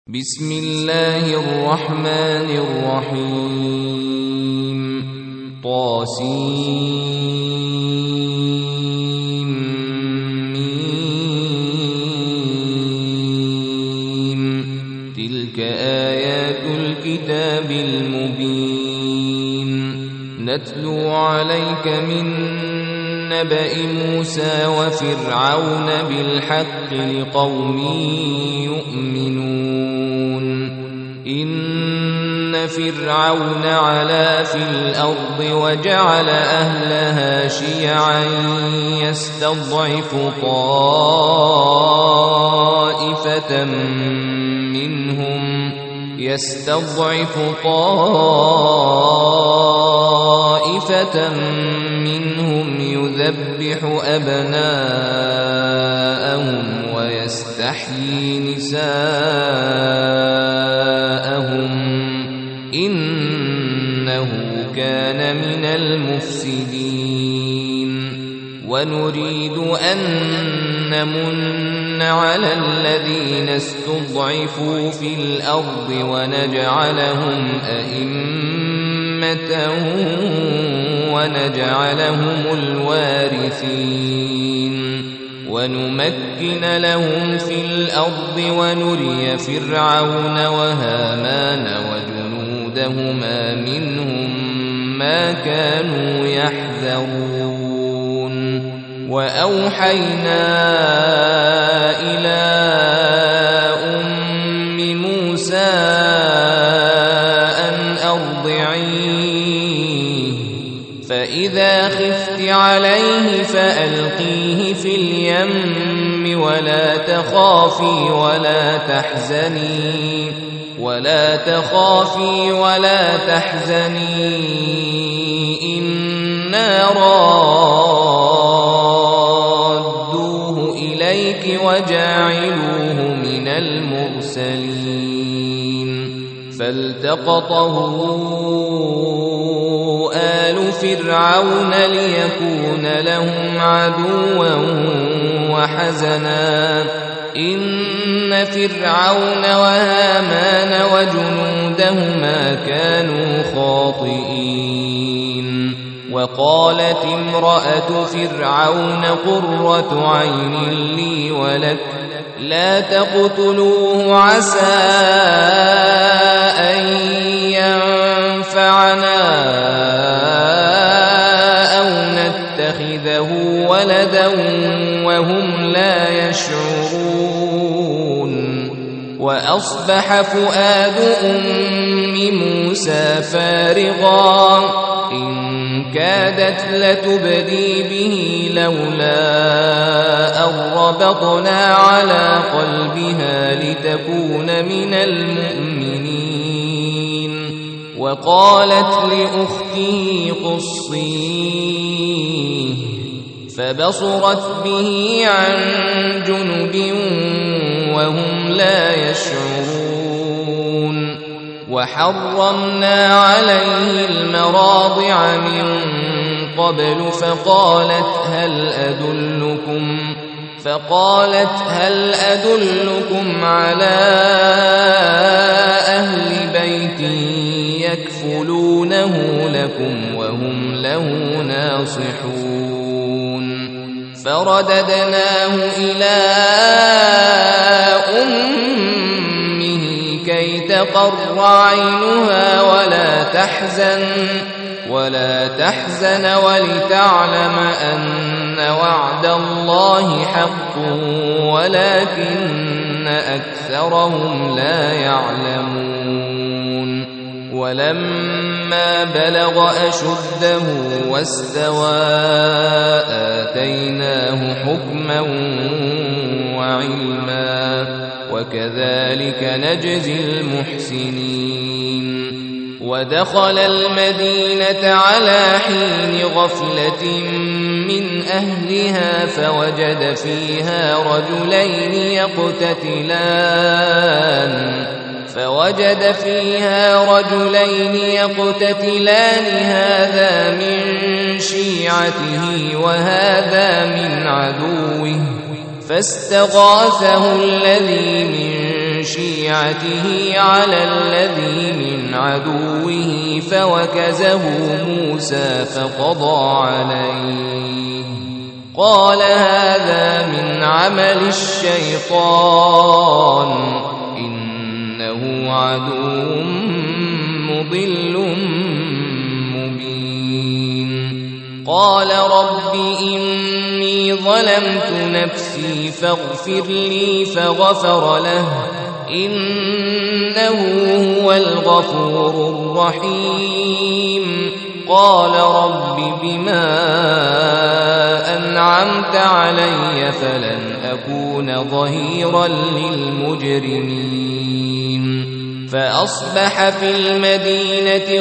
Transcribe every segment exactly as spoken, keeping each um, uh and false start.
بسم الله الرحمن الرحيم طاسيم ميم تلك آيات الكتاب المبين نتلو عليك من نبأ موسى وفرعون بالحق لقوم يؤمنون إن فرعون علا في الأرض وجعل أهلها شيعا يستضعف طائفة منهم يستضعف طائفة منهم يذبح أبناءهم ويستحيي نساءهم إنه كان من المفسدين ونريد أن نمن على الذين استضعفوا في الأرض ونجعلهم أئمة ونجعلهم الوارثين ونمكن لهم في الأرض ونري فرعون وهامان وجنودهما منهم ما كانوا يحذرون وأوحينا إلى أم موسى أن أرضعيه فإذا خفت عليه فألقيه في اليم ولا تخافي ولا تحزني ولا تخافي ولا تحزني إنا رادوه إليك وجاعلوه من المرسلين فالتقطه آل فرعون ليكون لهم عدوا وحزنا إن فرعون وهامان وجنودهما كانوا خاطئين وقالت امرأة فرعون قرة عين لي ولك لا تقتلوه عسى أن ينفعنا أو نتخذه ولدا وهم لا يشعرون وأصبح فؤاد أم موسى فارغا إن كادت لتبدي به لولا أن ربطنا على قلبها لتكون من المؤمنين وقالت لأخته قصيه فبصرت به عن جنب وهم لا يشعرون وحرمنا عليه المراضع من قبل فقالت هل أدلكم فقالت هل أدلكم على أهل بيت يكفلونه لكم وهم له ناصحون فرددناه إلى أمه كي تقر عينها ولا تحزن ولا تحزن ولتعلم أن وعد الله حق ولكن أكثرهم لا يعلمون ولما بلغ أشده واستوى آتيناه حكما وعلما وكذلك نجزي المحسنين ودخل المدينة على حين غفلة من أهلها فوجد فيها رجلين يقتتلان فوجد فيها رجلين يقتتلان هذا من شيعته وهذا من عدوه فاستغاثه الذي من شيعته على الذي من عدوه فوكزه موسى فقضى عليه قال هذا من عمل الشيطان إنه عدو مضل مبين قال رب إني ظلمت نفسي فاغفر لي فغفر له إنه هو الغفور الرحيم قال رب بما أنعمت علي فلن أكون ظهيرا للمجرمين فأصبح في المدينة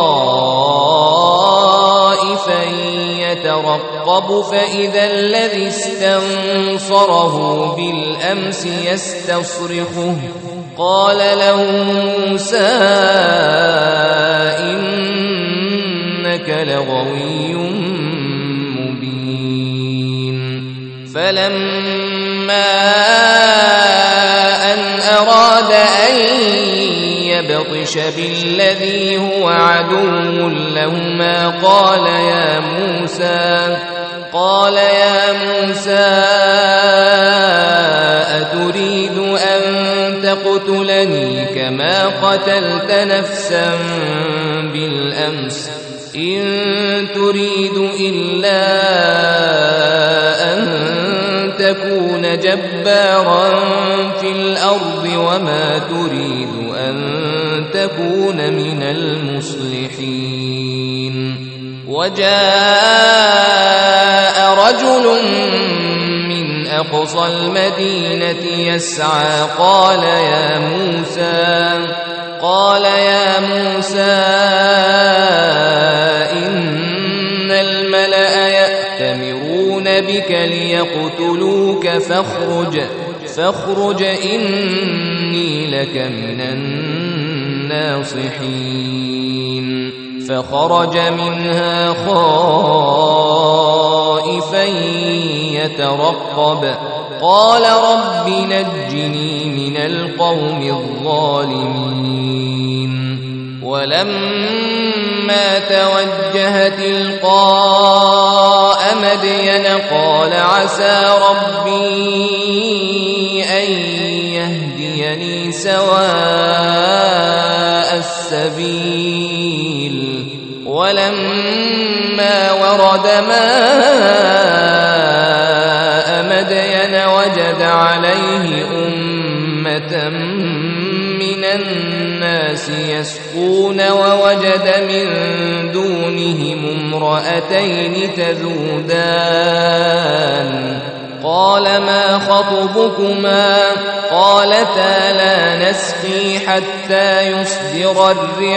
خائفا يترقب فإذا الذي استنصره بالأمس يستصرخه قال له موسى إنك لغوي مبين فلما أن أراد أن يبطش بالذي هو عدو لهما قال يا موسى قال يا موسى أتريد أن تقتلني كما قتلت نفسا بالأمس إن تريد إلا أن تكون جبارا في الأرض وما تريد أن تكون من المصلحين وجاء رجل من أقصى المدينة يسعى قال يا موسى قال يا موسى إن الملأ يأتمرون بك ليقتلوك فاخرج فاخرج إني لك من الناصحين فخرج منها خائفا يترقب قال رب نجني من القوم الظالمين ولما توجه تلقاء مدين قال عسى ربي أن يهديني سواء السبيل ولما ورد ماء مدين وجد عليه أمة من الناس يسقون ووجد من دونهم امرأتين تذودان قال ما خطبكما قالتا لا نسقي حتى يصدر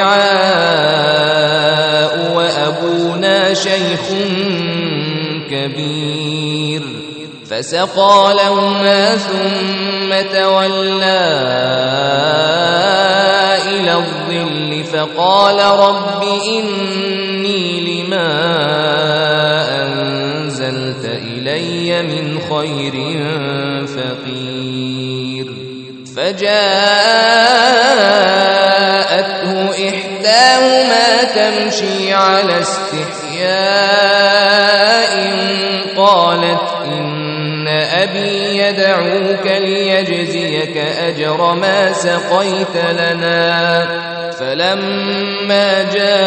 الرعاء وأبونا شيخ كبير فسقى لهما ثم تولى إلى الظل فقال رب إني لما أنزلت إلي من خير فقير فجاءته إحداهما تمشي على استحياء قالت إن أبي يدعوك ليجزيك أجر ما سقيت لنا فلما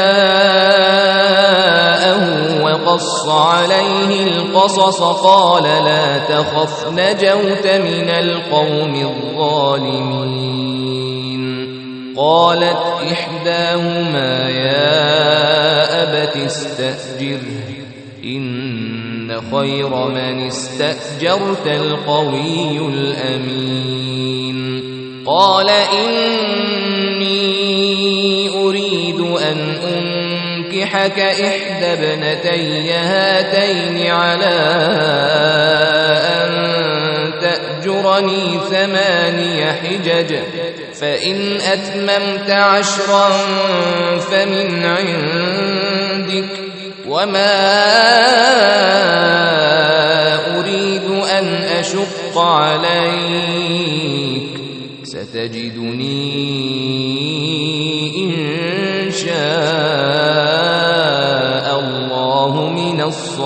جاءه وقص عليه القصص قال لا تخف نجوت من القوم الظالمين قالت إحداهما يا أبت استأجره إن خير من استأجرت القوي الأمين قال إني أريد أن أنكحك إحدى ابنتي هاتين على أن تأجرني ثماني حجج فإن أتممت عشرا فمن عندك وما أريد أن أشق عليك ستجدني إن شاء الله من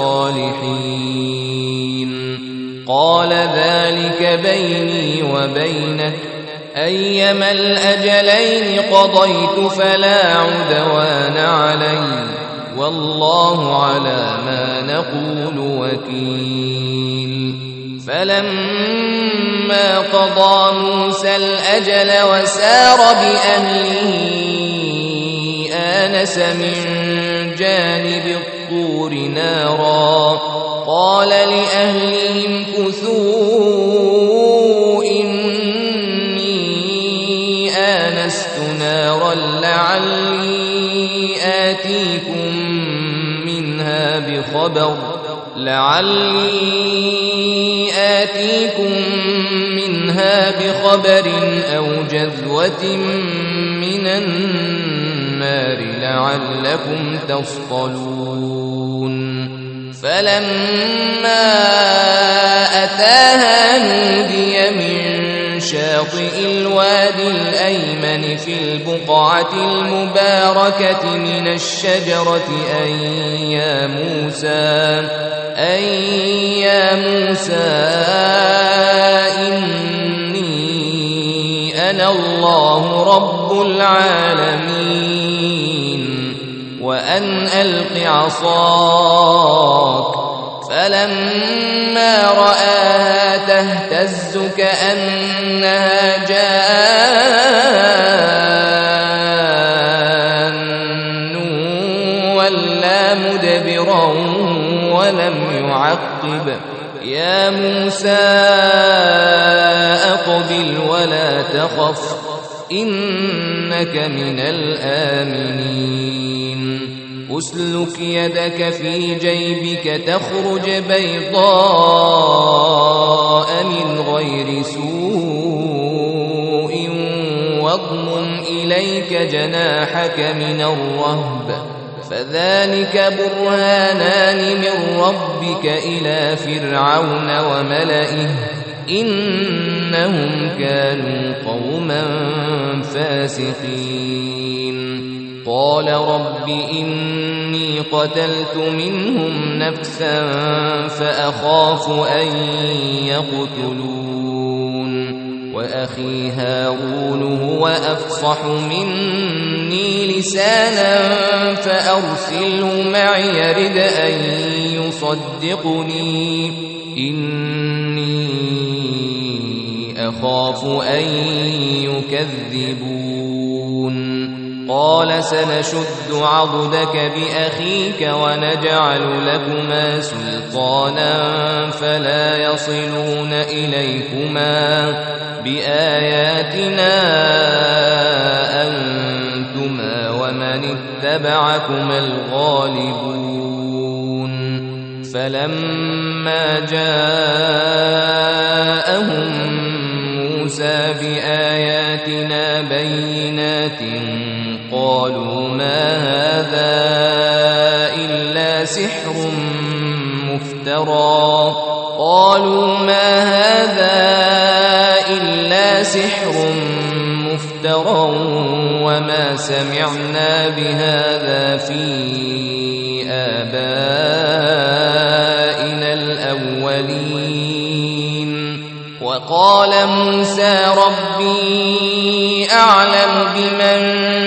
الصالحين. قال ذلك بيني وبينك أيما الأجلين قضيت فلا عدوان علي والله على ما نقول وكيل. فلما قضى موسى الأجل وسار بأهله آنس من جانب الطور نارا قال لأهلهم كثوا إني آنست نارا لعلي آتيكم منها بخبر لعلي آتيكم منها بخبر أو جذوة من النار لعلكم تصطلون. فلما أتاها نودي من شاطئ الوادي الأيمن في البقعة المباركة من الشجرة أن يا موسى أن يا موسى إني أنا الله رب العالمين وأن ألق عصاك. فلما رآها تهتز كأنها جان ولا مدبرا ولم يعقب يا موسى أقبل ولا تخف إنك من الآمنين. أسلك يدك في جيبك تخرج بيضاء من غير سوء واضمم إليك جناحك من الرهب فذلك برهانان من ربك إلى فرعون وملئه إنهم كانوا قوما فاسقين. قال رب إني قتلت منهم نفسا فأخاف أن يقتلون وأخي هارون هو أفصح مني لسانا فأرسله معي يرد أن يصدقني إني أخاف أن يكذبون. قال سنشد عضدك بأخيك ونجعل لكما سلطانا فلا يصلون إليكما بآياتنا أنتما ومن اتبعكما الغالبون. فلما جاءهم موسى بآياتنا بينات قالوا ما هذا إلا سحر مفترى قالوا ما هذا إلا سحر مفترى وما سمعنا بهذا في آبائنا الأولين. وقال موسى ربي أعلم بمن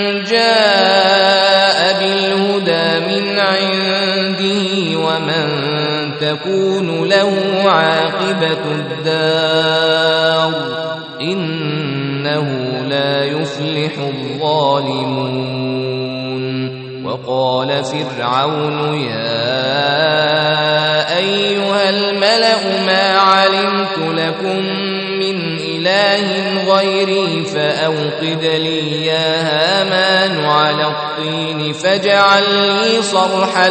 جاء بالهدى من عنده ومن تكون له عاقبة الدار إنه لا يفلح الظالمون. وقال فرعون يا أيها الملأ ما علمت لكم من إله غيري فأوقد لي يا هامان على الطين فاجعل لي صرحا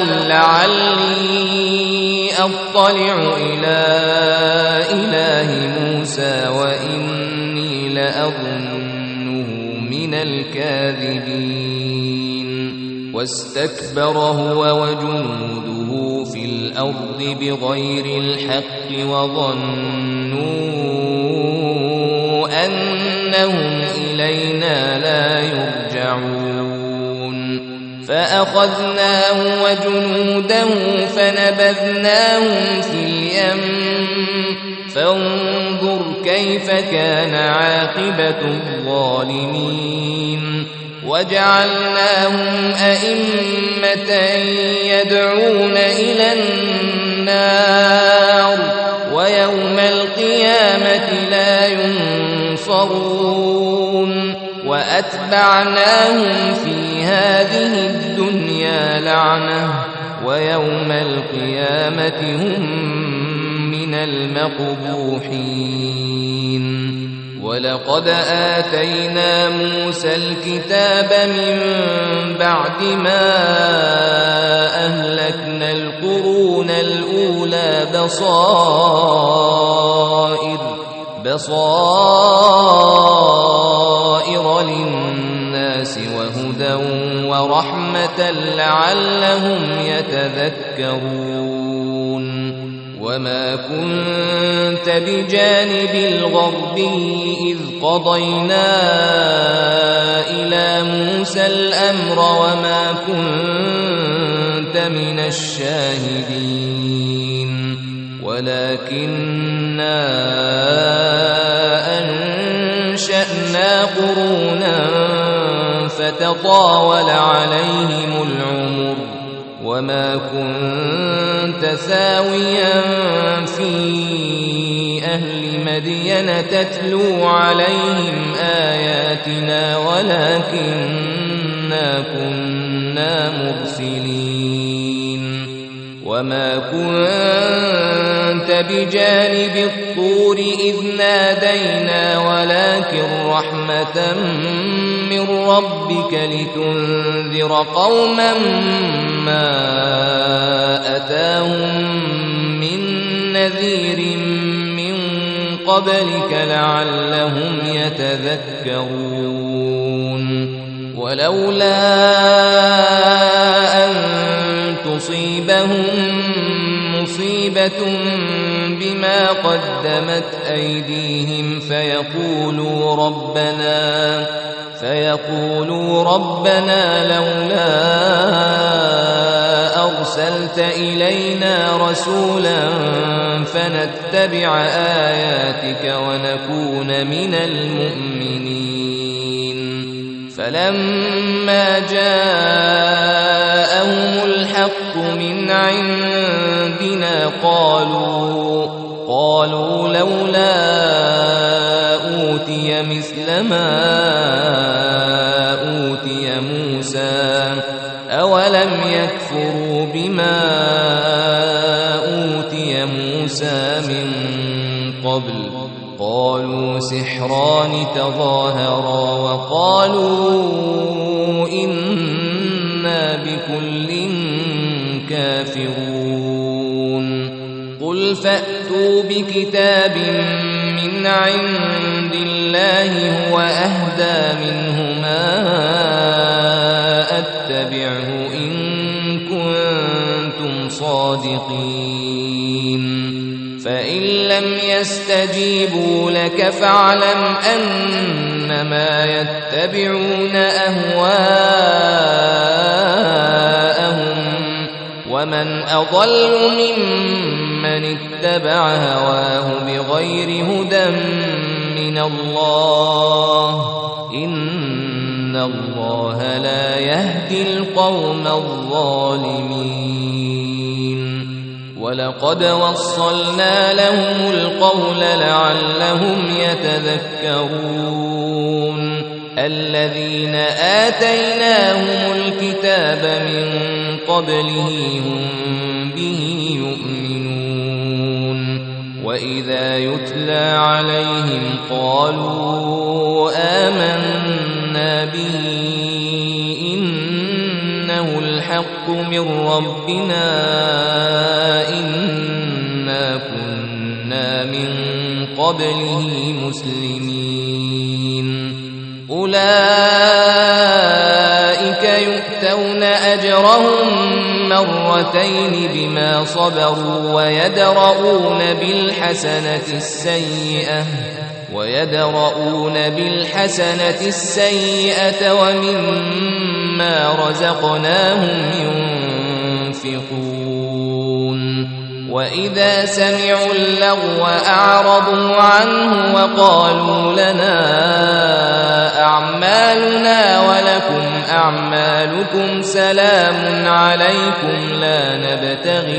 لعلي أطلع إلى إله موسى وإني لأظنه من الكاذبين. واستكبر هو وجنوده في الأرض بغير الحق وظنوا أن إنهم إلينا لا يرجعون فأخذناه وجنوده فنبذناهم في اليم فانظر كيف كان عاقبة الظالمين وجعلناهم أئمة يدعون إلى النار ويوم القيامة لا ينصرون وأتبعناهم في هذه الدنيا لعنة ويوم القيامة هم من المقبوحين ولقد آتينا موسى الكتاب من بعد ما أهلكنا القرون الأولى بصائر بصائر للناس وهدى ورحمة لعلهم يتذكرون وما كنت بجانب الغربي إذ قضينا إلى موسى الأمر وما كنت من الشاهدين ولكننا أنشأنا قرونا فتطاول عليهم العمر وما كنت ساويا في أهل مدين تتلو عليهم آياتنا ولكننا كنا مرسلين وما كنت بجانب الطور إذ نادينا ولكن رحمة من ربك لتنذر قوما ما أتاهم من نذير من قبلك لعلهم يتذكرون ولولا أن تصيبهم مصيبة بما قدمت أيديهم فيقولوا ربنا فيقولوا ربنا لولا أرسلت إلينا رسولا فنتبع آياتك ونكون من المؤمنين فلما جاءهم الحق من عندنا قالوا قالوا لولا أوتي مثل ما أوتي موسى أولم يكفروا بما أوتي موسى من قبل قالوا سحران تظاهرا وقالوا إنا بكل كافرون قل فأتوا بكتاب من عند الله هو أهدى منهما أتبعه إن كنتم صادقين فإن لم يستجيبوا لك فاعلم أنما يتبعون أهواءهم ومن أضل ممن اتبع هواه بغير هدى من الله إن الله لا يهدي القوم الظالمين ولقد وصلنا لهم القول لعلهم يتذكرون الذين آتيناهم الكتاب من قبله هم به يؤمنون وإذا يتلى عليهم قالوا آمنا به إنه الحق من ربنا إنا كنا من قبله مسلمين أولئك يؤتون أجرهم مرتين بما صبروا ويدرؤون بالحسنة السيئة ويدرؤون بالحسنة السيئة ومما رزقناهم ينفقون وإذا سمعوا اللغو أعرضوا عنه وقالوا لنا أعمالنا ولكم أعمالكم سلام عليكم لا نبتغي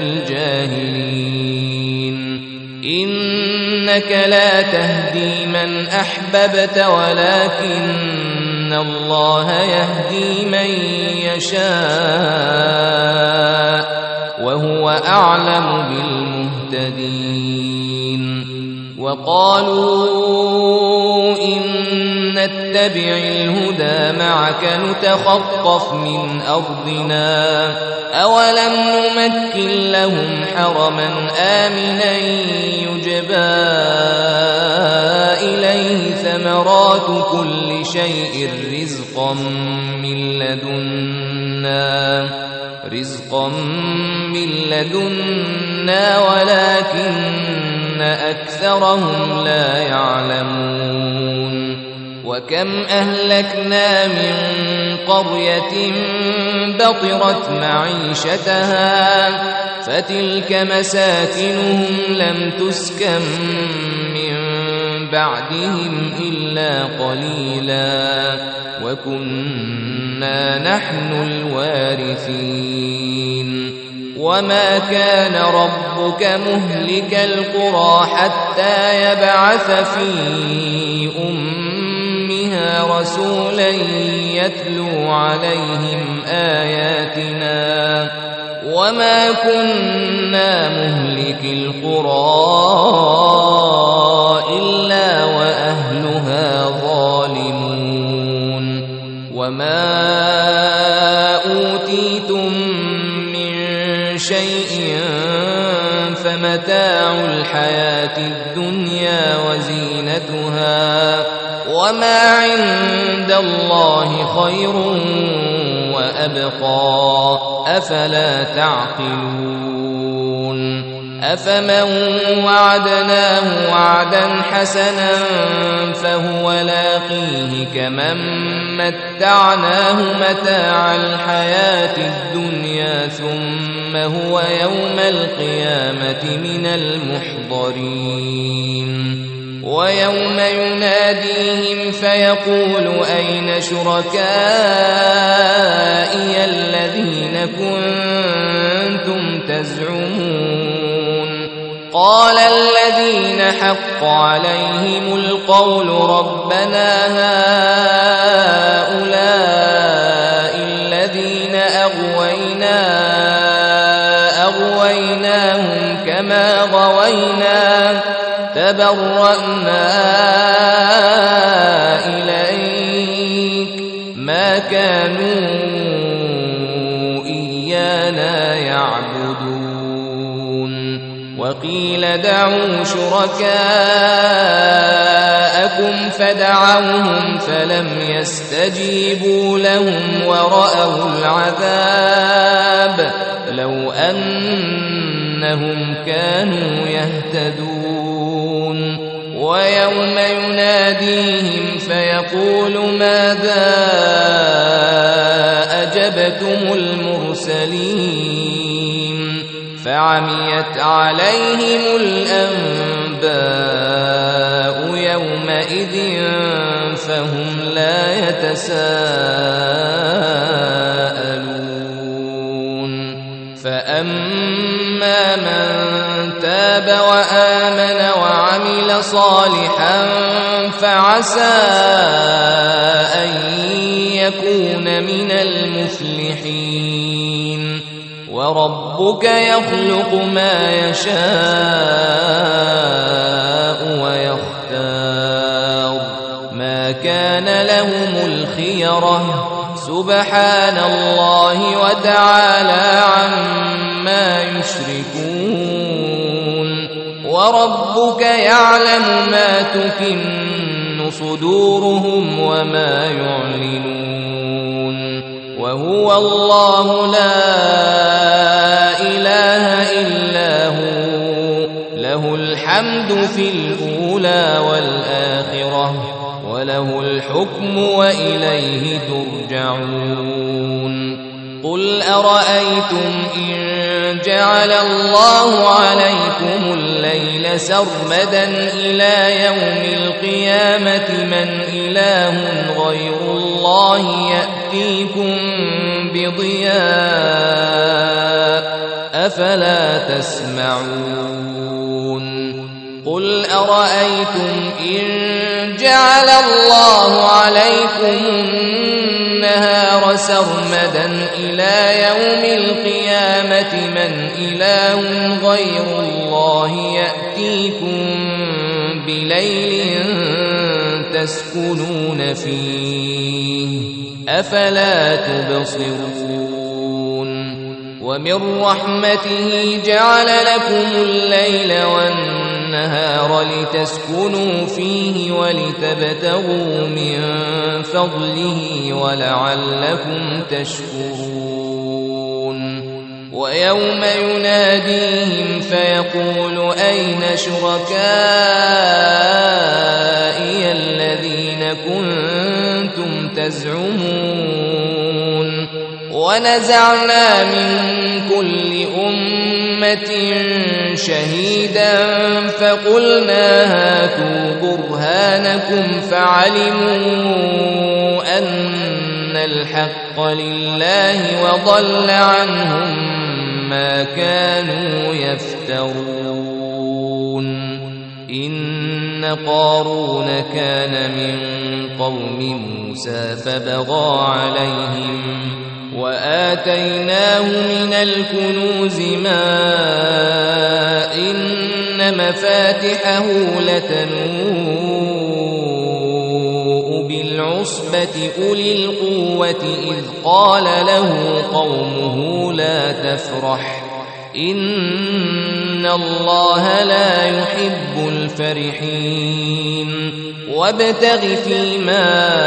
الجاهلين إنك لا تهدي من أحببت ولكن الله يهدي من يشاء وهو أعلم بالمهتدين وقالوا إن نتبع الهدى معك نتخطف من أرضنا أولم نمكن لهم حرما آمنا يجبى إليه ثمرات كل شيء رزقا من لدنا رزقا من لدنا ولكن أكثرهم لا يعلمون وكم أهلكنا من قرية بطرت معيشتها فتلك مساكنهم لم تسكن من بعدهم إلا قليلا وكنا نحن الوارثين وما كان ربك مهلك القرى حتى يبعث في أمها رسولا يتلو عليهم آياتنا وما كنا مهلك القرى إلا وأهلها ظالمون وما أوتيتم من شيء فمتاع الحياة الدنيا وزينتها وما عند الله خير وأبقى أفلا تعقلون أفمن وعدناه وعدا حسنا فهو لاقيه كمن متعناه متاع الحياة الدنيا ثم هو يوم القيامة من المحضرين ويوم يناديهم فيقول أين شركائي الذين كنتم تزعمون قال الذين حق عليهم القول ربنا هؤلاء الذين أغوينا أغويناهم كما غوينا تبرأنا إليك ما كانوا إيانا يعبدون وقيل دعوا شركاءكم فدعوهم فلم يستجيبوا لهم ورأوا العذاب لو أنهم كانوا يهتدون ويوم يناديهم فيقول ماذا أجبتم المرسلين فعميت عليهم الأنباء يومئذ فهم لا يتساءلون فأما من تاب وآمن وعمل صالحا فعسى أن يكون من المفلحين وربك يخلق ما يشاء ويختار ما كان لهم الخيرة سبحان الله وتعالى عما يشركون وربك يعلم ما تكن صدورهم وما يعلنون وهو الله لا إله إلا هو له الحمد في الأولى والآخرة وله الحكم وإليه ترجعون قل أرأيتم إن جعل الله عليكم الليل سرمدا إلى يوم القيامة من إله غير الله يأتيكم بضياء أفلا تسمعون قل أرأيتم إن جعل الله عليكم النهار سرمدا إلى يوم القيامة من إله غير الله يأتيكم بليل تسكنون فيه أفلا تبصرون ومن رحمته جعل لكم الليل والنهار لتسكنوا فيه ولتبتغوا من فضله ولعلكم تشكرون ويوم يناديهم فيقول أين شركائي الذين كنتم تزعمون ونزعنا من كل أمة شهيدا فقلنا هاتوا برهانكم فعلموا أن الحق لله وضل عنهم ما كانوا يفترون إن قارون كان من قوم موسى فبغى عليهم وآتيناه من الكنوز ما إن مفاتحه لتنوء بالعصبة أولي القوة إذ قال له قومه لا تفرح إن الله لا يحب الفرحين وابتغ فيما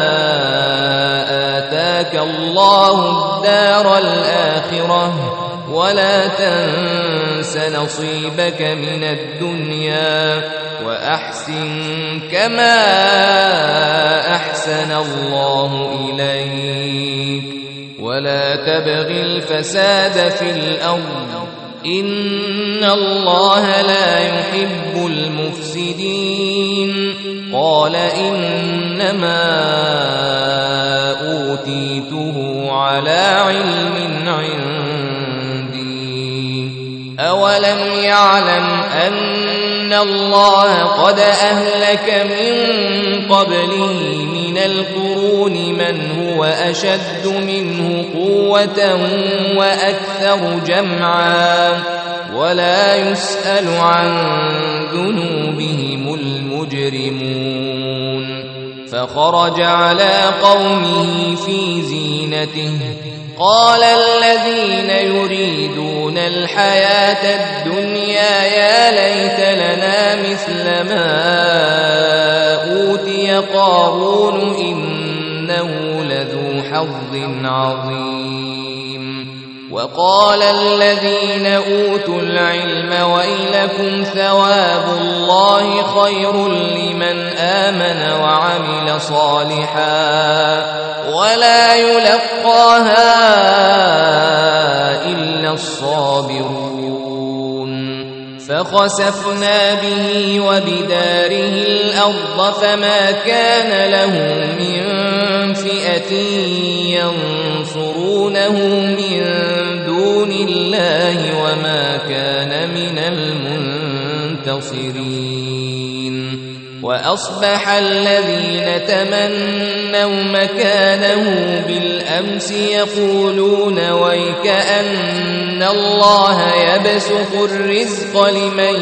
آتاك الله الدار الآخرة ولا تنس نصيبك من الدنيا وأحسن كما أحسن الله إليك ولا تبغ الفساد في الأرض إن الله لا يحب المفسدين قال إنما أوتيته على علم عندي أولم يعلم أن الله قد أهلك من قبله من القرون من هو أشد منه قوة وأكثر جمعا ولا يسأل عن ذنوبهم المجرمون فخرج على قومه في زينته قال الذين يريدون الحياة الدنيا يا ليت لنا مثل ما أوتي قارون إنه لذو حظ عظيم وقال الذين أوتوا العلم ويلكم ثواب الله خير لمن آمن وعمل صالحا ولا يلقاها إلا الصابرون فخسفنا به وبداره الأرض فما كان له من فئة ينصرونه من دون الله وما كان من المنتصرين وأصبح الذين تمنوا مكانه بالأمس يقولون ويكأن الله يبسط الرزق لمن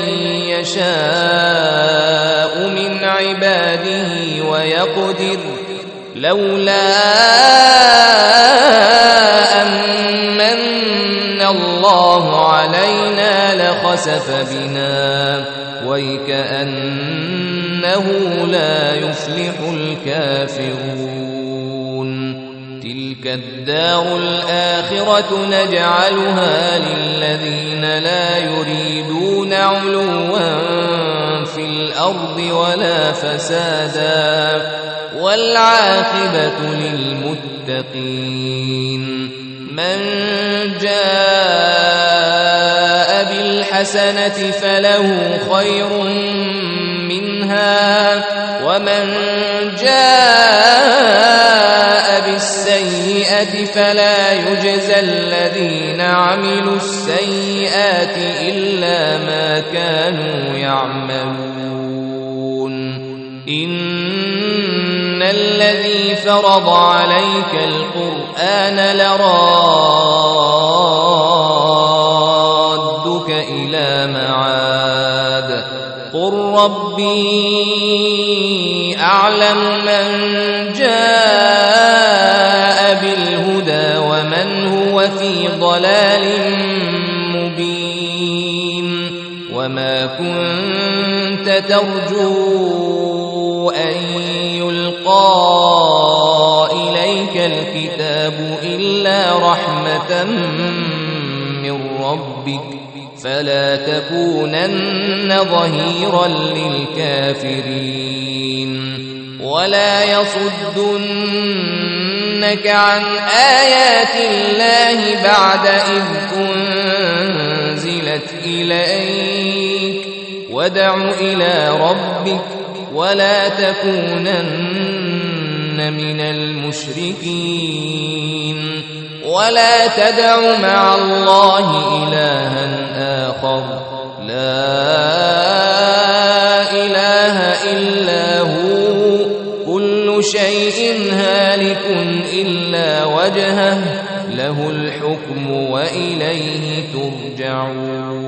يشاء من عباده ويقدر لولا أمن الله علينا لخسف بنا ويكأنه لا يفلح الكافرون تلك الدار الآخرة نجعلها للذين لا يريدون علوا في الأرض ولا فسادا والعاقبة للمتقين من جاء بالحسنة فله خير منها ومن جاء بالسيئة فلا يجزى الذين عملوا السيئات إلا ما كانوا يعملون إن الذي فرض عليك القرآن لرادك إلى معاد قل ربي أعلم من جاء بالهدى ومن هو في ضلال مبين وما كنت ترجو أن يلقى إليك الكتاب إلا رحمة من ربك فلا تكونن ظهيرا للكافرين ولا يصدنك عن آيات الله بعد إذ أنزلت إليك وادع إلى ربك ولا تكونن من المشركين ولا تدع مع الله إلها آخر لا إله إلا هو كل شيء هالك إلا وجهه له الحكم وإليه ترجعون.